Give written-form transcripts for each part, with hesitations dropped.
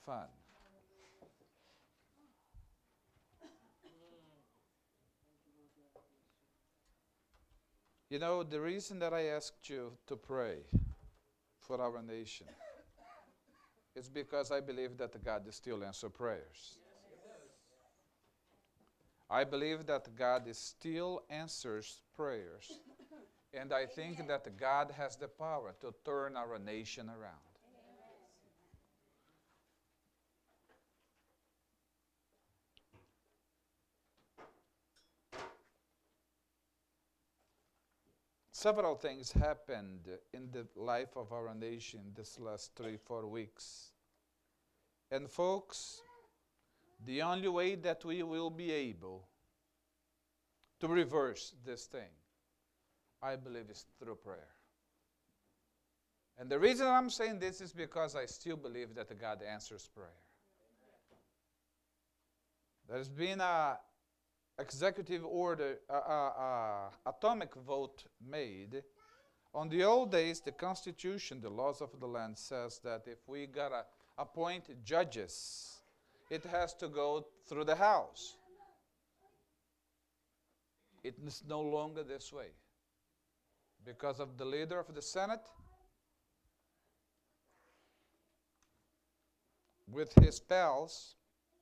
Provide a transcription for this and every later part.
fun. You know, the reason that I asked you to pray for our nation is because I believe that God still answers prayers. I believe that God still answers prayers. And I think that God has the power to turn our nation around. Several things happened in the life of our nation this last 3-4 weeks. And folks, the only way that we will be able to reverse this thing, I believe, is through prayer. And the reason I'm saying this is because I still believe that God answers prayer. There's been a executive order, atomic vote made. On the old days, the Constitution, the laws of the land, says that if we gotta appoint judges, it has to go through the House. It is no longer this way. Because of the leader of the Senate, with his pals,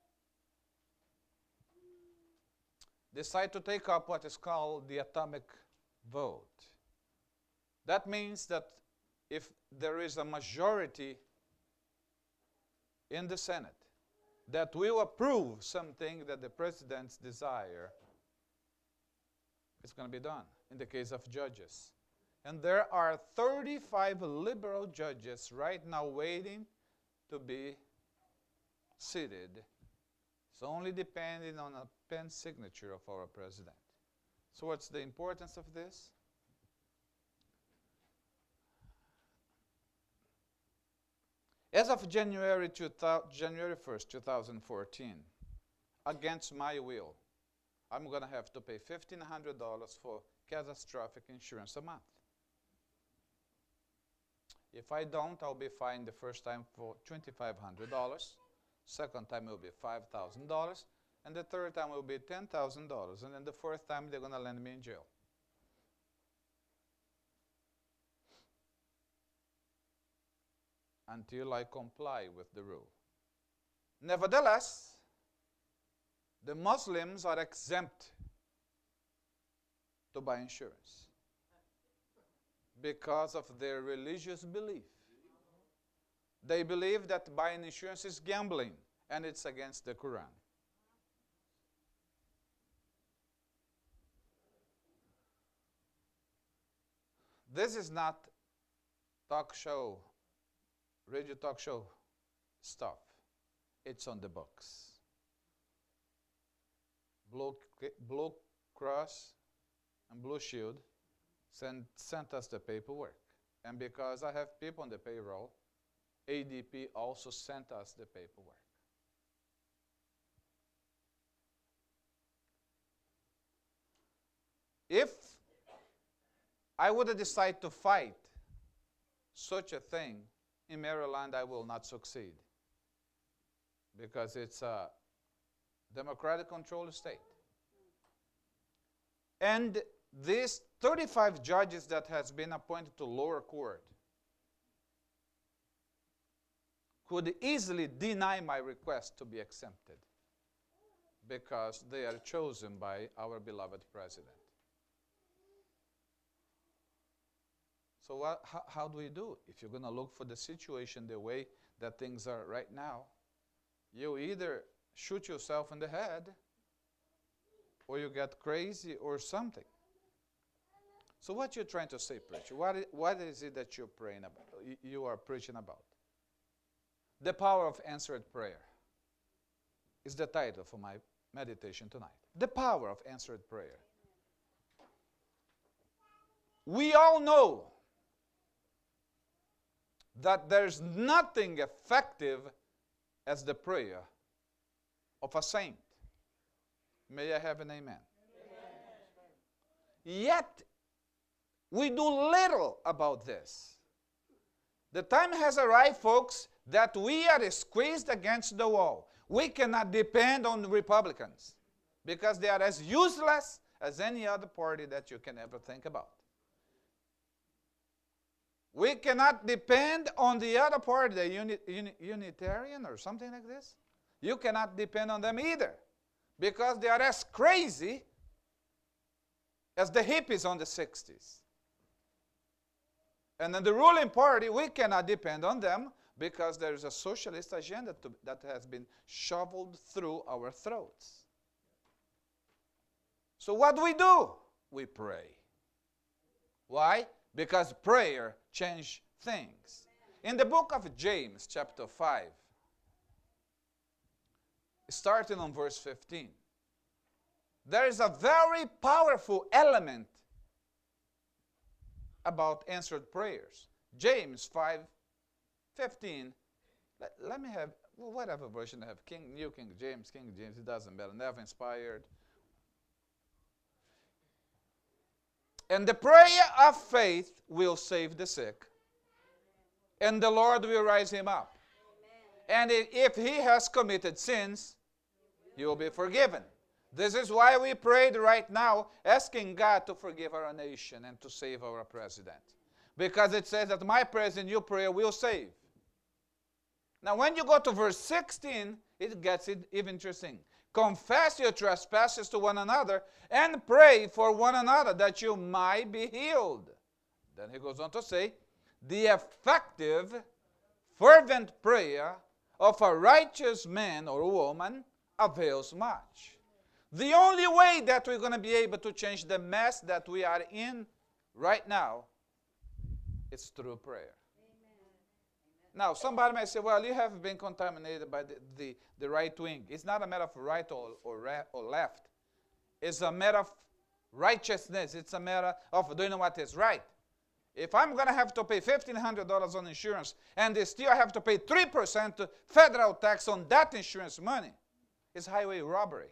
decide to take up what is called the atomic vote. That means that if there is a majority in the Senate that will approve something that the president's desire, it's going to be done in the case of judges. And there are 35 liberal judges right now waiting to be seated. It's only depending on a pen signature of our president. So what's the importance of this? As of January 1st, 2014, against my will, I'm going to have to pay $1,500 for catastrophic insurance a month. If I don't, I'll be fined the first time for $2,500. Second time it will be $5,000. And the third time will be $10,000. And then the fourth time, they're going to land me in jail. Until I comply with the rule. Nevertheless, the Muslims are exempt to buy insurance because of their religious belief. They believe that buying insurance is gambling, and it's against the Quran. This is not talk show, radio talk show stuff. It's on the books. Blue Cross and Blue Shield sent us the paperwork. And because I have people on the payroll, ADP also sent us the paperwork. If I would decide to fight such a thing in Maryland, I will not succeed because it's a democratic controlled state. And these 35 judges that has been appointed to lower court could easily deny my request to be exempted because they are chosen by our beloved president. So how do we do? If you're going to look for the situation the way that things are right now, you either shoot yourself in the head or you get crazy or something. So what you're trying to say, preacher? What is it that you're praying about? You are preaching about? The power of answered prayer is the title for my meditation tonight. The power of answered prayer. We all know that there's nothing effective as the prayer of a saint. May I have an amen? Yet, we do little about this. The time has arrived, folks, that we are squeezed against the wall. We cannot depend on the Republicans because they are as useless as any other party that you can ever think about. We cannot depend on the other party, the Unitarian or something like this. You cannot depend on them either because they are as crazy as the hippies on the 60s. And then the ruling party, we cannot depend on them because there is a socialist agenda that has been shoveled through our throats. So what do? We pray. Why? Because prayer changes things. In the book of James, chapter 5, starting on verse 15, there is a very powerful element about answered prayers. James 5:15. Let me have whatever version I have. New King James, it doesn't matter. Never inspired. And the prayer of faith will save the sick, and the Lord will rise him up. And if he has committed sins, he will be forgiven. This is why we prayed right now, asking God to forgive our nation and to save our president. Because it says that my prayer and your prayer will save. Now when you go to verse 16, it gets even interesting. Confess your trespasses to one another and pray for one another that you might be healed. Then he goes on to say, the effective, fervent prayer of a righteous man or woman avails much. The only way that we're going to be able to change the mess that we are in right now is through prayer. Now, somebody may say, well, you have been contaminated by the right wing. It's not a matter of right or left. It's a matter of righteousness. It's a matter of doing what is right. If I'm going to have to pay $1,500 on insurance and they still have to pay 3% federal tax on that insurance money, it's highway robbery.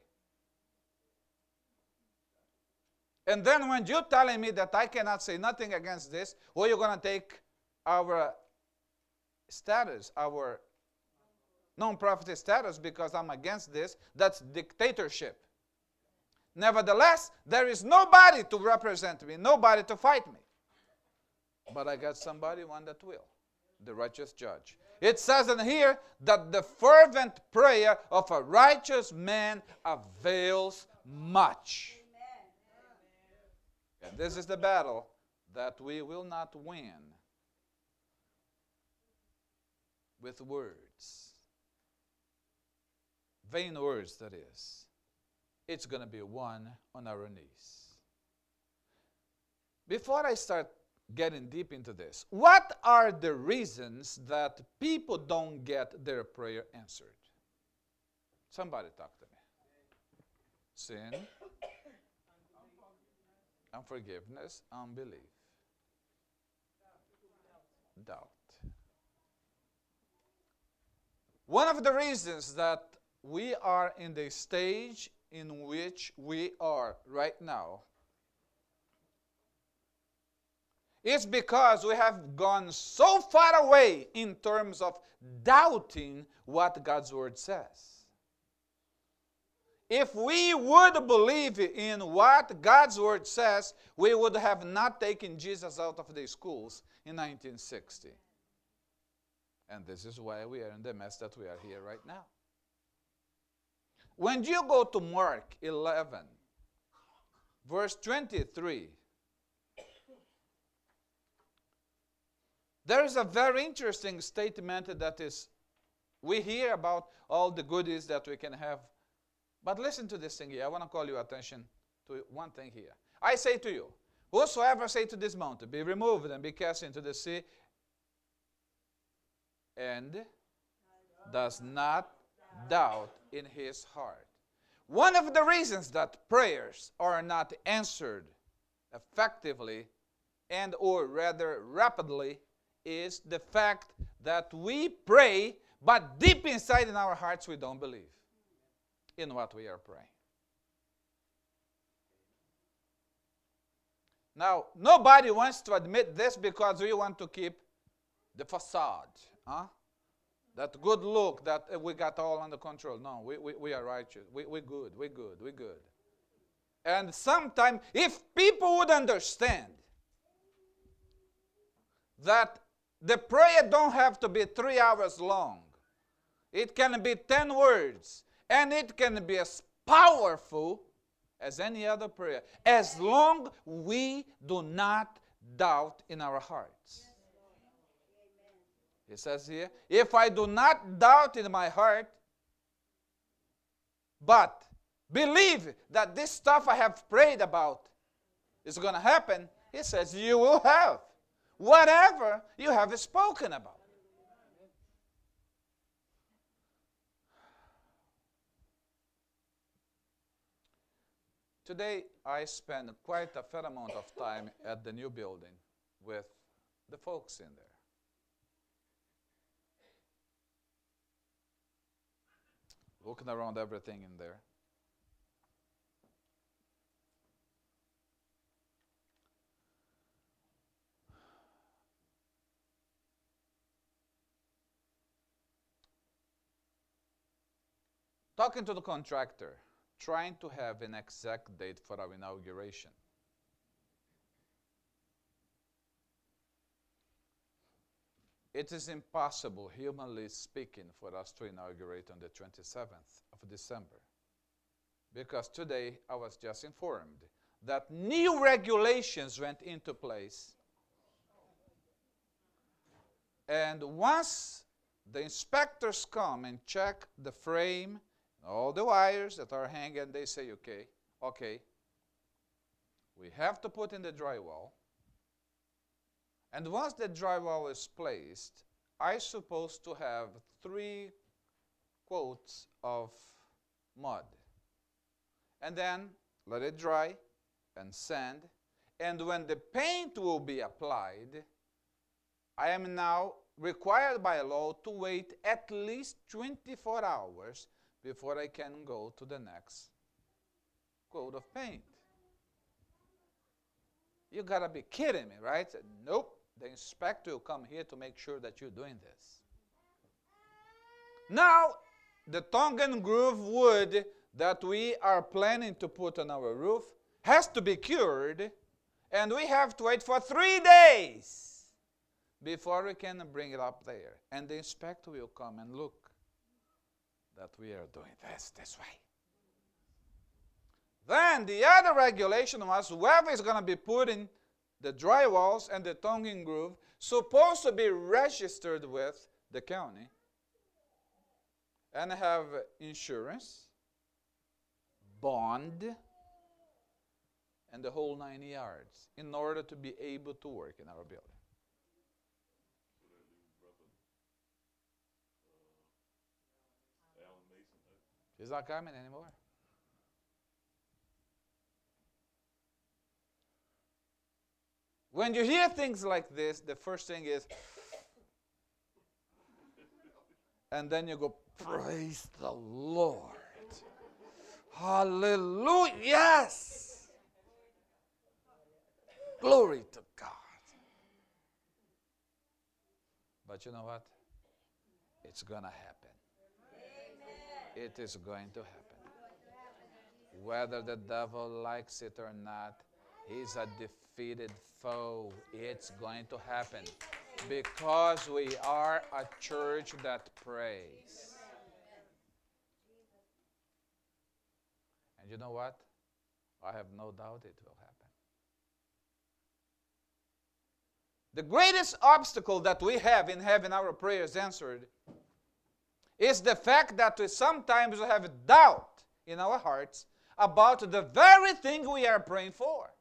And then when you're telling me that I cannot say nothing against this, or you're going to take our status, our non-profit status because I'm against this, that's dictatorship. Nevertheless, there is nobody to represent me, nobody to fight me. But I got somebody, one that will, the righteous judge. It says in here that the fervent prayer of a righteous man avails much. And this is the battle that we will not win with words. Vain words, that is. It's going to be won on our knees. Before I start getting deep into this, what are the reasons that people don't get their prayer answered? Somebody talk to me. Sin, unforgiveness, unbelief, doubt. One of the reasons that we are in the stage in which we are right now is because we have gone so far away in terms of doubting what God's Word says. If we would believe in what God's Word says, we would have not taken Jesus out of the schools in 1960. And this is why we are in the mess that we are here right now. When you go to Mark 11, verse 23, there is a very interesting statement that is, we hear about all the goodies that we can have. But listen to this thing here. I want to call your attention to one thing here. I say to you, whosoever say to this mountain, be removed and be cast into the sea, and does not doubt in his heart. One of the reasons that prayers are not answered effectively and or rather rapidly is the fact that we pray, but deep inside in our hearts we don't believe in what we are praying. Now, nobody wants to admit this because we want to keep the facade. Huh? that good look that we got all under control. No, we are righteous. We're good. We're good. We're good. And sometimes, if people would understand that the prayer don't have to be 3 hours long. It can be 10 words. And it can be as powerful as any other prayer, as long we do not doubt in our hearts. It says here, if I do not doubt in my heart, but believe that this stuff I have prayed about is going to happen, he says, you will have whatever you have spoken about. Today, I spent quite a fair amount of time at the new building with the folks in there. Looking around everything in there. Talking to the contractor, trying to have an exact date for our inauguration. It is impossible, humanly speaking, for us to inaugurate on the 27th of December. Because today I was just informed that new regulations went into place. And once the inspectors come and check the frame, all the wires that are hanging, they say, okay, we have to put in the drywall. And once the drywall is placed, I'm supposed to have 3 coats of mud. And then let it dry and sand. And when the paint will be applied, I am now required by law to wait at least 24 hours before I can go to the next coat of paint. You gotta be kidding me, right? Nope, the inspector will come here to make sure that you're doing this. Now, the tongue and groove wood that we are planning to put on our roof has to be cured, and we have to wait for 3 days before we can bring it up there. And the inspector will come and look that we are doing this way. Then the other regulation was whoever is going to be putting the drywalls and the tongue and groove supposed to be registered with the county and have insurance, bond, and the whole 9 yards in order to be able to work in our building. He's not coming anymore. When you hear things like this, the first thing is, and then you go, praise the Lord. Hallelujah. Yes. Glory to God. But you know what? It's going to happen. It is going to happen. Whether the devil likes it or not, he's a defeated foe. It's going to happen because we are a church that prays. And you know what? I have no doubt it will happen. The greatest obstacle that we have in having our prayers answered is the fact that we sometimes have doubt in our hearts about the very thing we are praying for.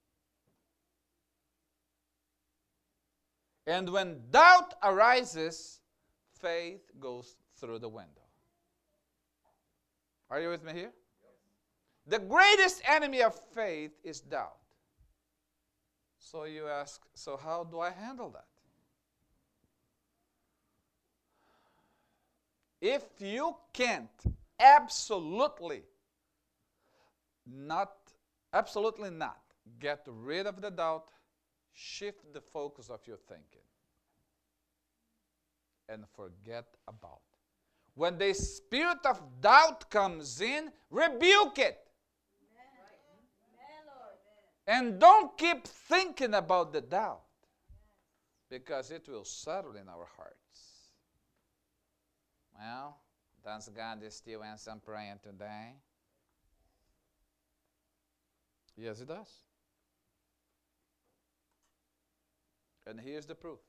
And when doubt arises, faith goes through the window. Are you with me here? The greatest enemy of faith is doubt. So you ask, so how do I handle that? If you can't absolutely not get rid of the doubt, shift the focus of your thinking. and forget about. When the spirit of doubt comes in, rebuke it. And don't keep thinking about the doubt, because it will settle in our hearts. Well, does God still answer praying today? Yes, He does. And here's the proof.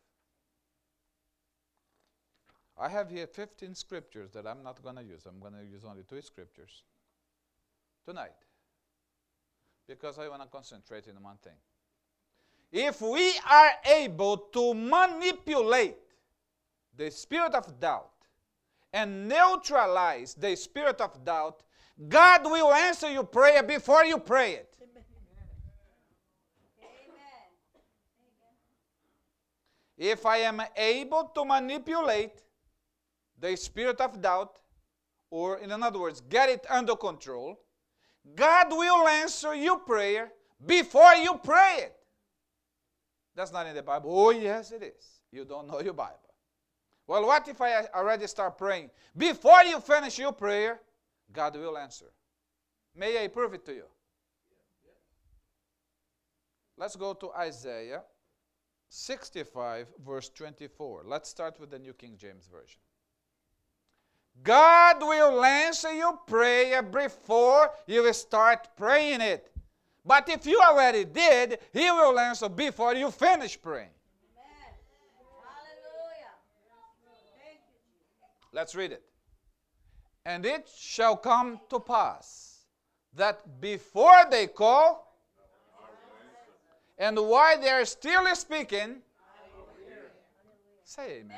I have here 15 scriptures that I'm not going to use. I'm going to use only 2 scriptures tonight, because I want to concentrate on one thing. If we are able to manipulate the spirit of doubt and neutralize the spirit of doubt, God will answer your prayer before you pray it. If I am able to manipulate the spirit of doubt, or in other words, get it under control, God will answer your prayer before you pray it. That's not in the Bible. Oh, yes, it is. You don't know your Bible. Well, what if I already start praying? Before you finish your prayer, God will answer. May I prove it to you? Let's go to Isaiah 65, verse 24. Let's start with the New King James Version. God will answer your prayer before you start praying it. But if you already did, He will answer before you finish praying. Amen. Hallelujah. Thank you. Let's read it. And it shall come to pass that before they call, and while they are still speaking, say amen.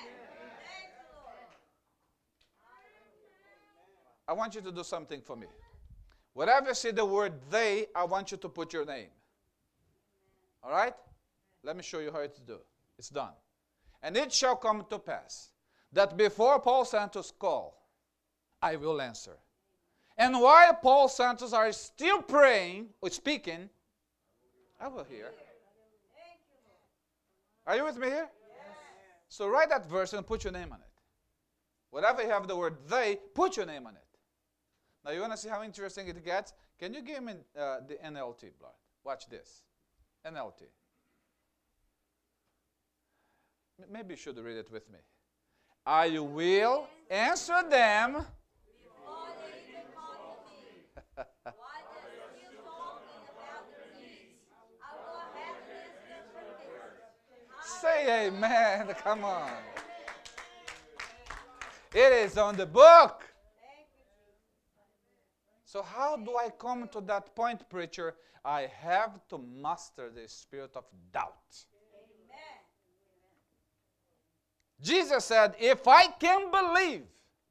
I want you to do something for me. Wherever you see the word they, I want you to put your name. All right? Let me show you how to do it. It's done. And it shall come to pass that before Paul Santos call, I will answer. And while Paul Santos are still praying or speaking, I will hear. Are you with me here? Yes. So write that verse and put your name on it. Wherever you have the word they, put your name on it. Now you want to see how interesting it gets? Can you give me the NLT, Blood? Watch this. NLT. Maybe you should read it with me. I will answer them. Before they even call to me, while they're still talking about their needs, I will have this. Say amen. Come on. It is on the book. So how do I come to that point, preacher? I have to master the spirit of doubt. Amen. Jesus said, if I can believe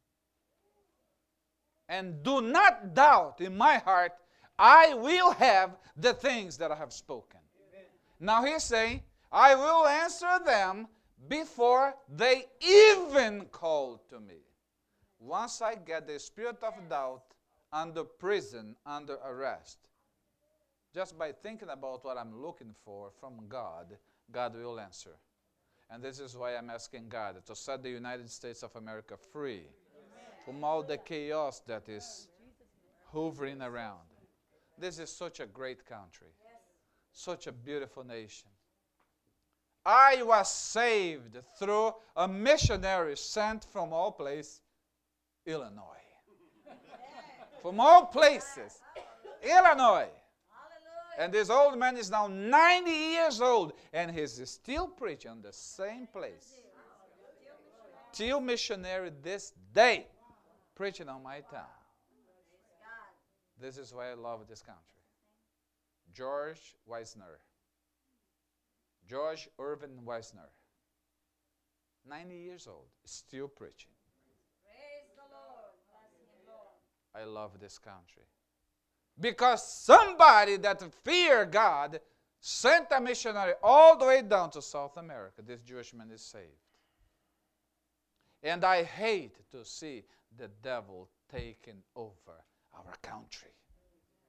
and do not doubt in my heart, I will have the things that I have spoken. Amen. Now He's saying, I will answer them before they even call to me. Once I get the spirit of doubt under prison, under arrest, just by thinking about what I'm looking for from God, God will answer. And this is why I'm asking God to set the United States of America free from all the chaos that is hovering around. This is such a great country, such a beautiful nation. I was saved through a missionary sent from all places, Illinois. From all places, Illinois. And this old man is now 90 years old, and he's still preaching in the same place. Still missionary this day, preaching on my town. This is why I love this country. George Weisner. George Irvin Weisner. 90 years old, still preaching. Praise the Lord. Bless Him, Lord. I love this country. Because somebody that feared God sent a missionary all the way down to South America. This Jewish man is saved. And I hate to see the devil taking over our country.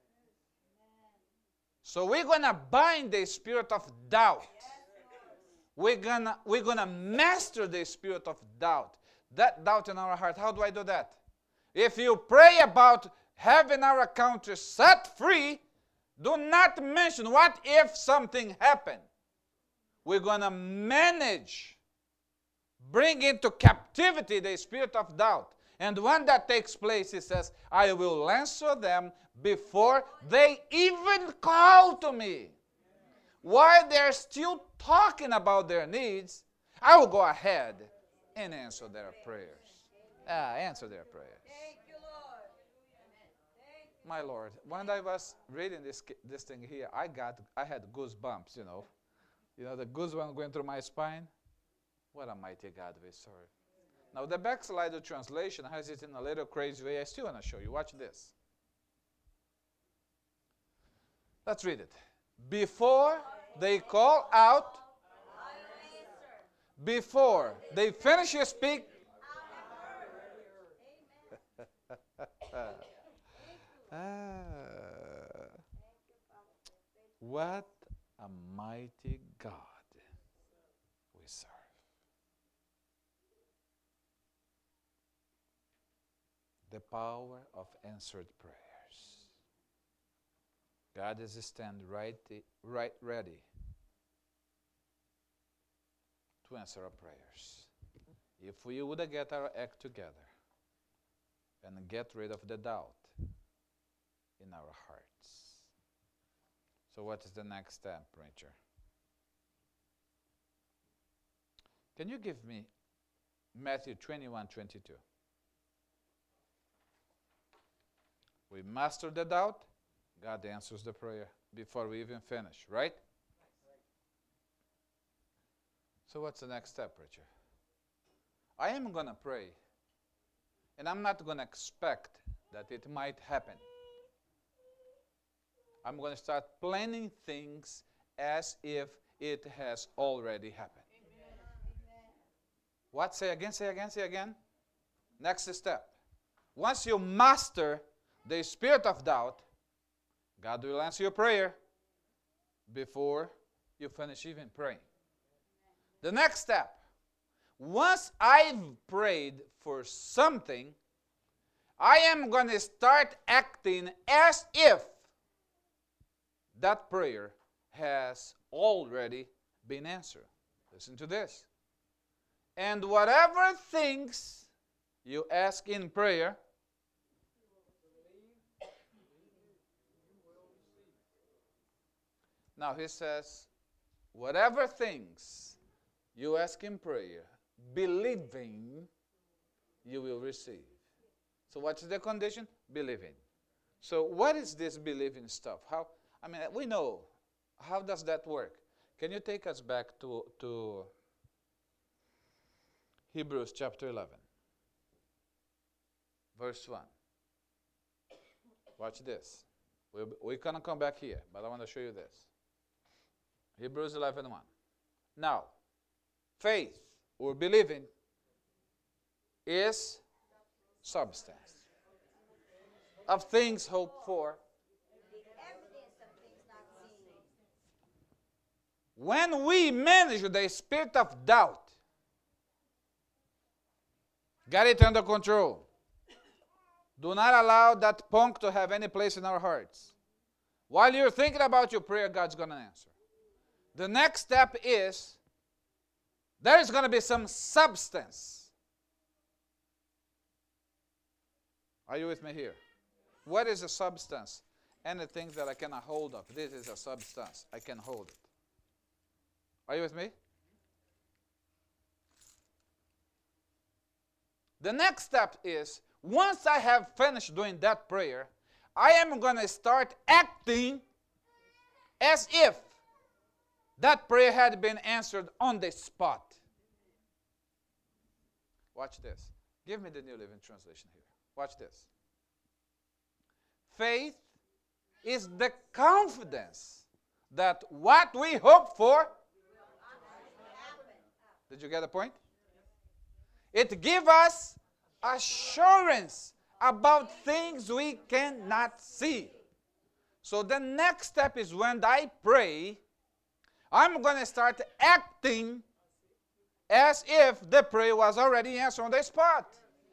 So we're going to bind the spirit of doubt. we're gonna master the spirit of doubt. That doubt in our heart. How do I do that? If you pray about having our country set free, do not mention what if something happened. We're gonna manage, bring into captivity the spirit of doubt. And when that takes place, he says, I will answer them before they even call to me. While they're still talking about their needs, I will go ahead and answer their prayers. Answer their prayers. Thank you, Lord. My Lord, when I was reading this thing here, I had goosebumps, you know. You know, the goosebumps going through my spine. What a mighty God we serve. Now, the backslider translation has it in a little crazy way. I still want to show you. Watch this. Let's read it. Before they call out, before they finish to speak, what a mighty God we serve. The power of answered prayers. God is stand right ready to answer our prayers. If we would get our act together and get rid of the doubt in our hearts. So what is the next step, preacher? Can you give me Matthew 21:22? We master the doubt, God answers the prayer before we even finish, right? So what's the next step, preacher? I am going to pray, and I'm not going to expect that it might happen. I'm going to start planning things as if it has already happened. What? Say again, say again, say again. Next step. Once you master the spirit of doubt, God will answer your prayer before you finish even praying. The next step. Once I've prayed for something, I am going to start acting as if that prayer has already been answered. Listen to this. And whatever things you ask in prayer, now he says, whatever things you ask in prayer, believing, you will receive. So what's the condition? Believing. So what is this believing stuff? We know. How does that work? Can you take us back to Hebrews chapter 11, verse 1. Watch this. We're going to come back here, but I want to show you this. Hebrews 11:1. Now, faith or believing is substance of things hoped for. The evidence of things not seen. When we manage the spirit of doubt, get it under control. Do not allow that punk to have any place in our hearts. While you're thinking about your prayer, God's going to answer. The next step is there is going to be some substance. Are you with me here? What is a substance? Anything that I cannot hold up. This is a substance. I can hold it. Are you with me? The next step is, once I have finished doing that prayer, I am going to start acting as if that prayer had been answered on the spot. Watch this. Give me the New Living Translation here. Watch this. Faith is the confidence that what we hope for. Did you get the point? It gives us assurance about things we cannot see. So the next step is when I pray, I'm going to start acting as if the prayer was already answered on the spot.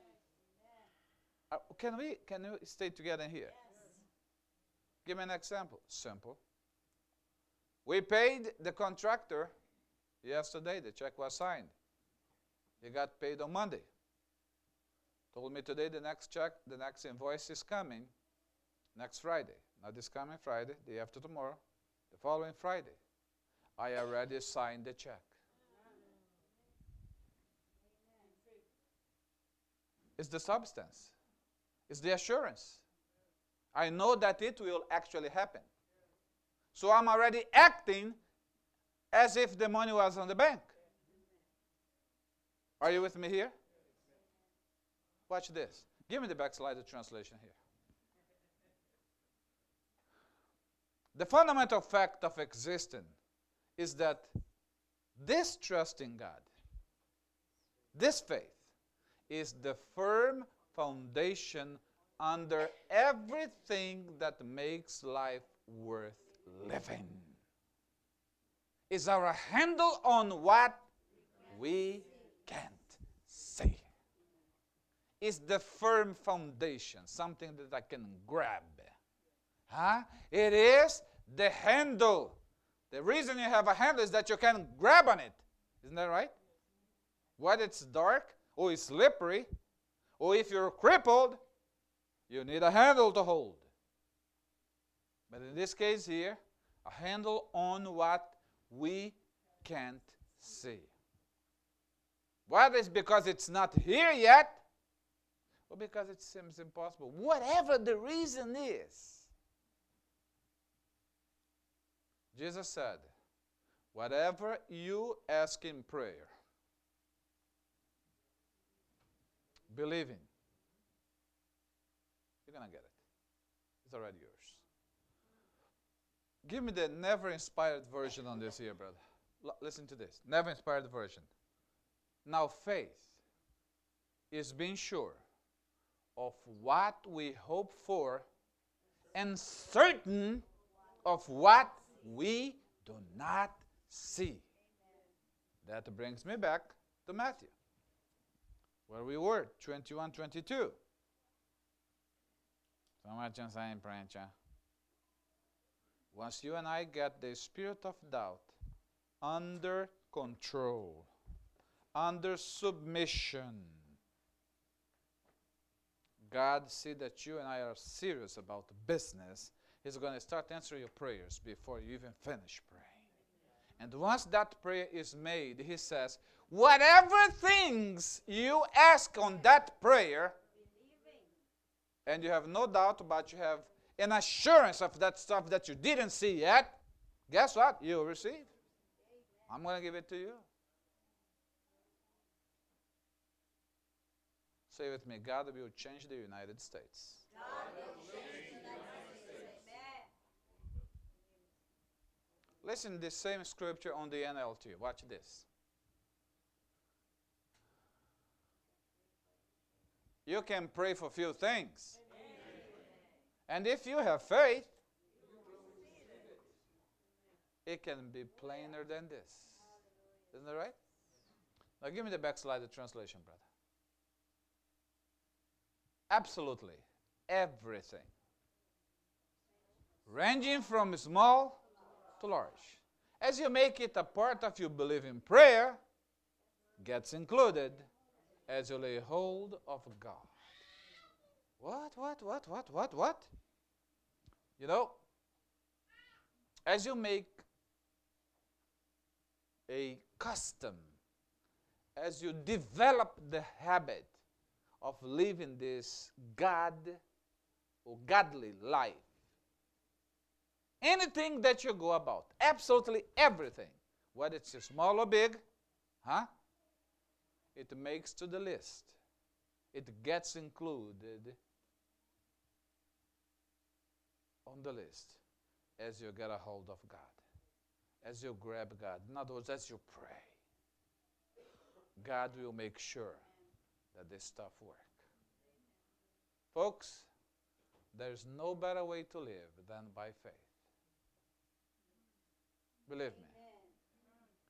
Can we stay together here? Give me an example. Simple. We paid the contractor yesterday. The check was signed. He got paid on Monday. Told me today the next check, the next invoice is coming next Friday. Not this coming Friday, the after tomorrow, the following Friday. I already signed the check. It's the substance. It's the assurance. I know that it will actually happen. So I'm already acting as if the money was on the bank. Are you with me here? Watch this. Give me the backslide translation here. The fundamental fact of existing is that this trust in God, this faith, is the firm foundation under everything that makes life worth living. Is our handle on what we can't see. Is the firm foundation, something that I can grab. It is the handle. The reason you have a handle is that you can grab on it. Isn't that right? Whether it's dark, or it's slippery, or if you're crippled, you need a handle to hold. But in this case here, a handle on what we can't see. Whether it's because it's not here yet, or because it seems impossible. Whatever the reason is, Jesus said, whatever you ask in prayer, believing, you're going to get it. It's already yours. Give me the never-inspired version on this here, brother. Listen to this. Never-inspired version. Now faith is being sure of what we hope for and certain of what we do not see. That brings me back to Matthew, where we were, 21, 22. So much inside branch. Once you and I get the spirit of doubt under control, under submission, God see that you and I are serious about business. He's going to start answering your prayers before you even finish praying. And once that prayer is made, he says, whatever things you ask on that prayer, and you have no doubt about you have an assurance of that stuff that you didn't see yet, guess what? You'll receive. I'm going to give it to you. Say with me, God will change the United States. God will change the United States. Amen. Listen to this same scripture on the NLT. Watch this. You can pray for few things. And if you have faith, it can be plainer than this. Isn't that right? Now give me the backslide translation, brother. Absolutely everything, ranging from small to large. As you make it a part of your believing prayer, gets included as you lay hold of God. What? You know, as you make a custom, as you develop the habit of living this God or godly life, anything that you go about, absolutely everything, whether it's small or big, it makes to the list. It gets included on the list as you get a hold of God, as you grab God. In other words, as you pray, God will make sure that this stuff works. Folks, there's no better way to live than by faith. Believe me.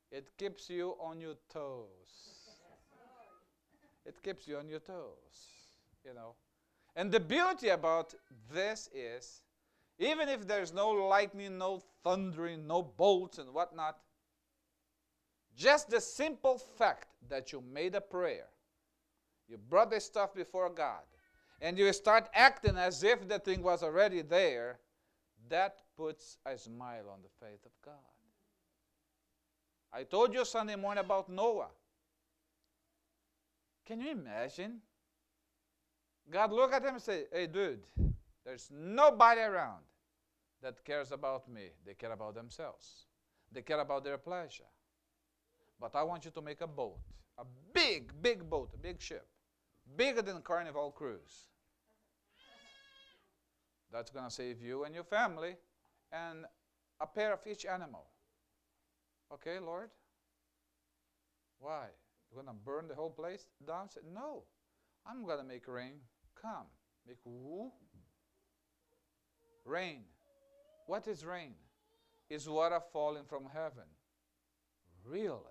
It keeps you on your toes. It keeps you on your toes, you know. And the beauty about this is, even if there's no lightning, no thundering, no bolts and whatnot, just the simple fact that you made a prayer, you brought this stuff before God, and you start acting as if the thing was already there, that puts a smile on the face of God. I told you Sunday morning about Noah. Can you imagine? God looked at him and said, hey, dude, there's nobody around that cares about me. They care about themselves. They care about their pleasure. But I want you to make a boat, a big, big boat, a big ship, bigger than Carnival Cruise. That's going to save you and your family and a pair of each animal. Okay, Lord? Why? You're going to burn the whole place down? I said, no. I'm going to make rain come. Make who? Rain. What is rain? It's water falling from heaven. Really?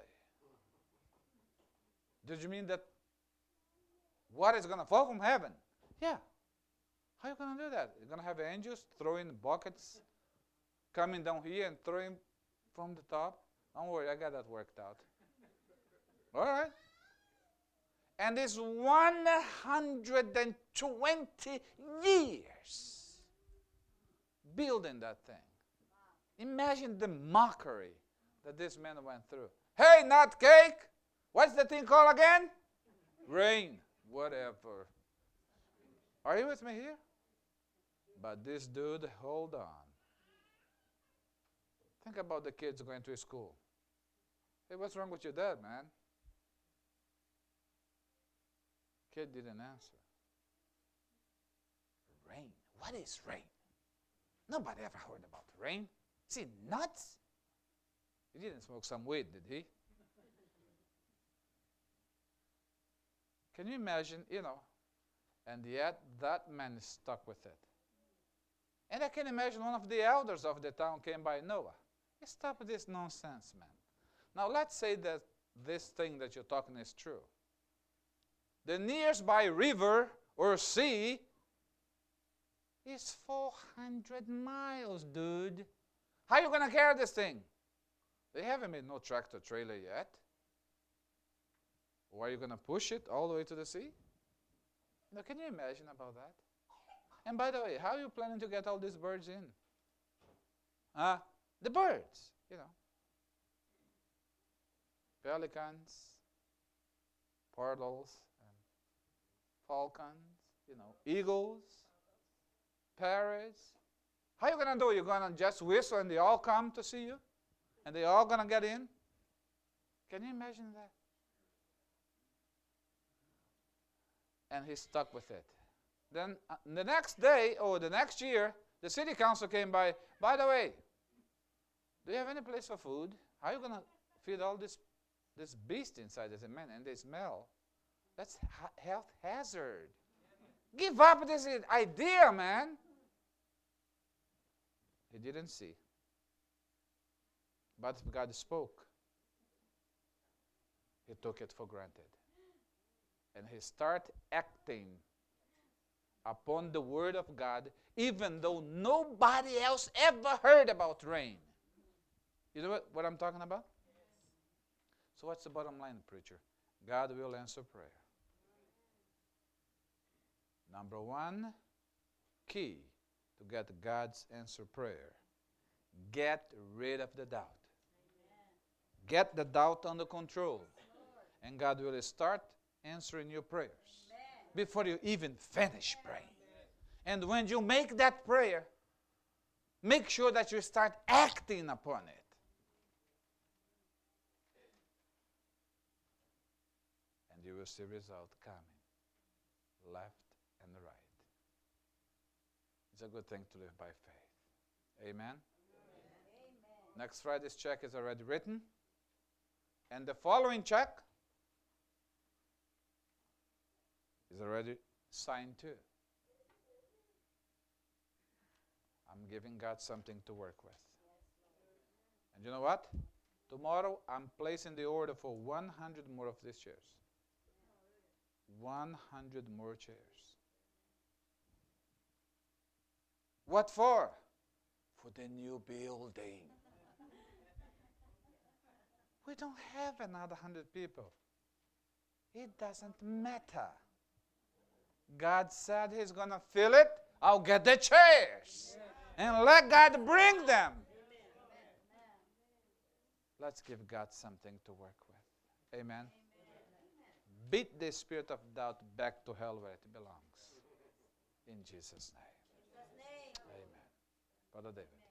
Did you mean that water is going to fall from heaven? Yeah. How are you going to do that? You're going to have angels throwing buckets, coming down here and throwing from the top? Don't worry, I got that worked out. All right. And it's 120 years building that thing. Imagine the mockery that this man went through. Hey, not cake! What's the thing called again? Rain. Whatever. Are you with me here? But this dude, hold on. Think about the kids going to school. Hey, what's wrong with your dad, man? Kid didn't answer. Rain. What is rain? Nobody ever heard about rain. Is he nuts? He didn't smoke some weed, did he? Can you imagine, and yet that man is stuck with it. And I can imagine one of the elders of the town came by Noah. Hey, stop this nonsense, man. Now let's say that this thing that you're talking is true. The nearby river or sea is 400 miles, dude. How are you going to carry this thing? They haven't made no tractor trailer yet. Or are you going to push it all the way to the sea? Now, can you imagine about that? And by the way, how are you planning to get all these birds in? The birds, Pelicans, turtles, falcons, eagles, parrots. How are you going to do it? You're going to just whistle and they all come to see you? And they all going to get in? Can you imagine that? And he's stuck with it. Then the next day, or the next year, the city council came by the way, do you have any place for food? How are you going to feed all this beast inside? As a man, and they smell. That's health hazard. Give up this idea, man. He didn't see. But God spoke. He took it for granted. And he started acting upon the word of God, even though nobody else ever heard about rain. You know what I'm talking about? So what's the bottom line, preacher? God will answer prayer. Number one key to get God's answer prayer. Get rid of the doubt. Amen. Get the doubt under control. And God will start answering your prayers. Amen. Before you even finish praying. And when you make that prayer, make sure that you start acting upon it. And you will see result coming. Left and right. It's a good thing to live by faith. Amen? Amen. Next Friday's check is already written. And the following check is already signed too. I'm giving God something to work with. And you know what? Tomorrow, I'm placing the order for 100 more of these chairs. 100 more chairs. What for? For the new building. We don't have another 100 people. It doesn't matter. God said He's going to fill it. I'll get the chairs. And let God bring them. Let's give God something to work with. Amen. Beat the spirit of doubt back to hell where it belongs. In Jesus' name. Amen. Brother David.